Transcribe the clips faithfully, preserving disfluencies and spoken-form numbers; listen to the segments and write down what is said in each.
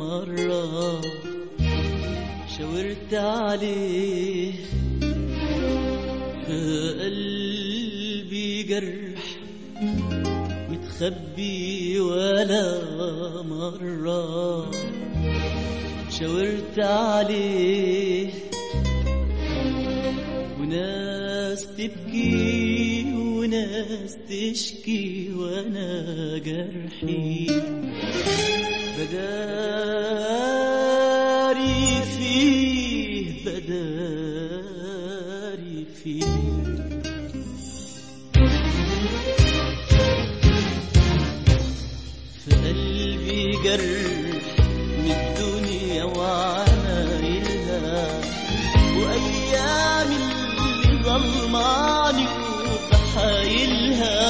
مرة شاورت عليه في قلبي جرح متخبي ولا مرة شاورت عليه وناس تبكي وناس تشكي وانا جرحي بداري فيه بداري فيه في قلبي جرح من الدنيا وعمايلها وأيام اللي ظلماني وبحايلها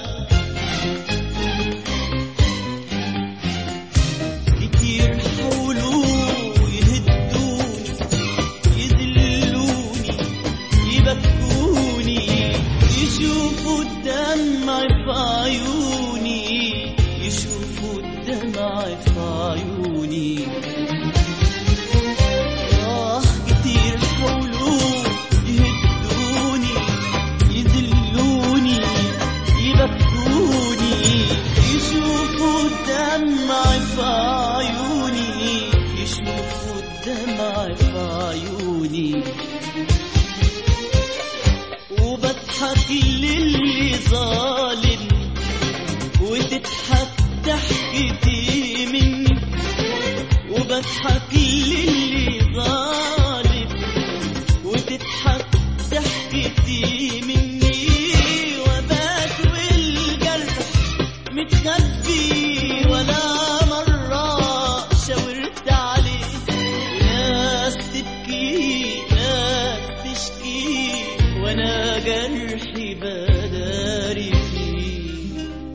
كتير حاولوا يهدوني يذلوني يبكوني يشوفوا الدمع في عيوني يشوفوا الدمع في عيوني آه كتير حاولوا يهدوني يذلوني يبكوني يشوفوا الدمع في عيوني يشوفوا الدمع في عيوني وبضحك للي ظالم وتضحك ضحكتي مني وبضحك للي ظالم وتضحك ضحكتي مني وبات والجرح متخبي ولا مرة شاورت عليه ناس تبكي ناس تشكي وانا جرحي بداري فيه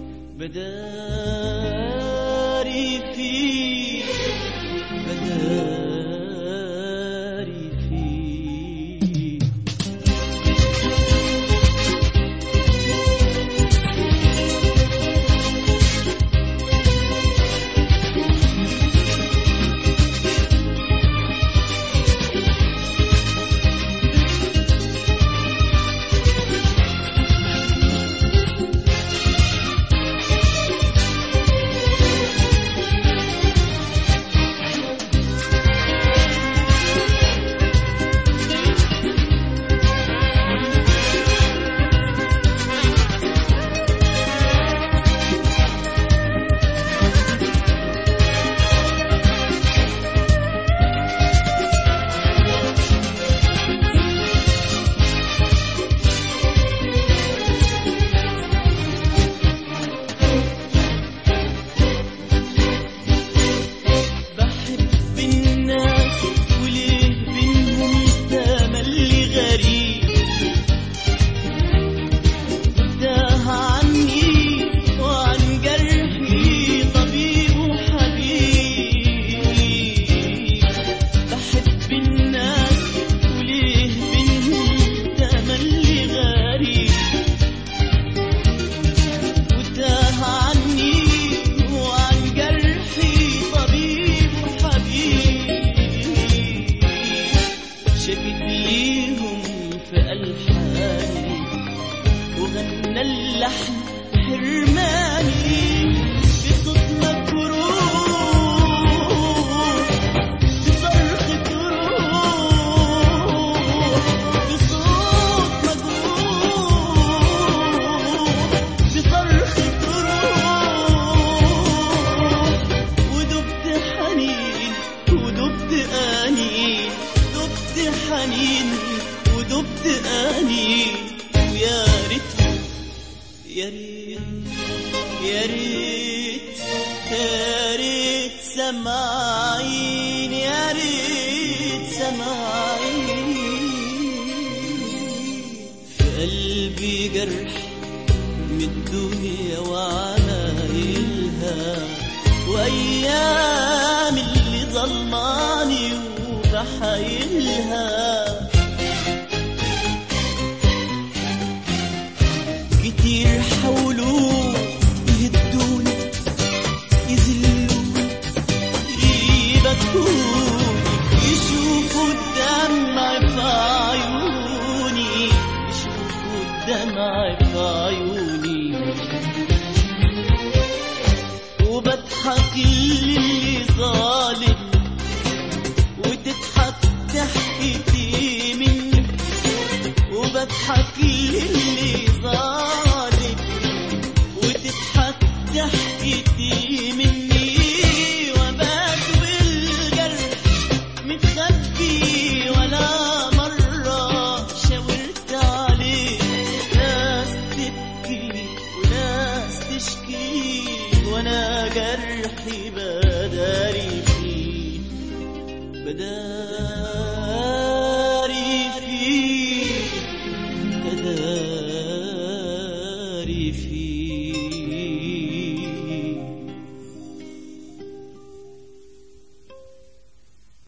بداري فيه بداري فيه اللحن حرماني بصوت مجروح بصرخة روح بصوت مجروح بصرخة روح ودبت حنين ودبت آنين دبت حنين ودبت آنين ويا ريت يا ريت يا ريت يا ريت سماعين يا ريت سماعين في قلبي جرح من الدنيا وعمايلها وأيام اللي ظلماني وبحايلها كتير حاولوا يهدوني يذلوني اضحك للي ظالمني